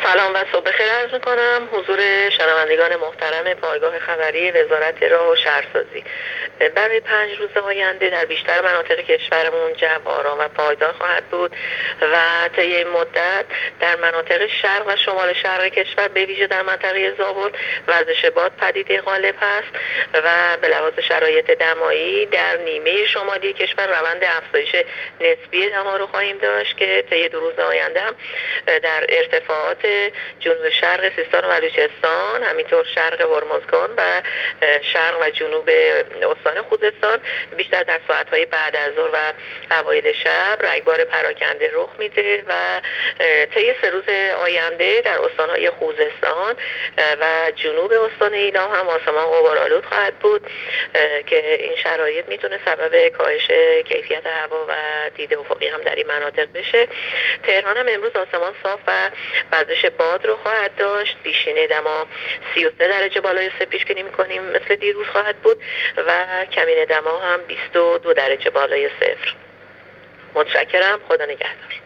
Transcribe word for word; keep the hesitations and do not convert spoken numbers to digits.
سلام و صبح بخیر عرض می‌کنم حضور شنوندگان محترم پایگاه خبری وزارت راه و شهرسازی. برای پنج روز آینده در بیشتر مناطق کشورمون جو آرام و پایدار خواهد بود و طی این مدت در مناطق شرق و شمال شرق کشور به ویژه در منطقه زابل وزش باد پدیده غالب هست و به لحاظ شرایط دمایی در نیمه شمالی کشور روند افزایش نسبی دما رو خواهیم داشت که طی دو روز آینده هم در ارتفاعات جنوب شرق سیستان و بلوچستان، همینطور شرق هرمزگان و شرق و جنوب استان خوزستان بیشتر در ساعت‌های بعد از ظهر و اوایل شب رگبار پراکنده رخ میده و طی سه روز آینده در استان‌های خوزستان و جنوب استان ایلام هم آسمان غبارآلود خواهد بود که این شرایط میتونه سبب کاهش کیفیت هوا و دید افقی هم در این مناطق بشه. تهران هم امروز آسمان صاف و وزش باد رو خواهد داشت. بیشینه دما سی و سه درجه بالای صفر پیش بینی می‌کنیم مثل دیروز خواهد بود و کمین دما هم بیست و دو درجه بالای صفر. متشکرم. خدا نگهدار.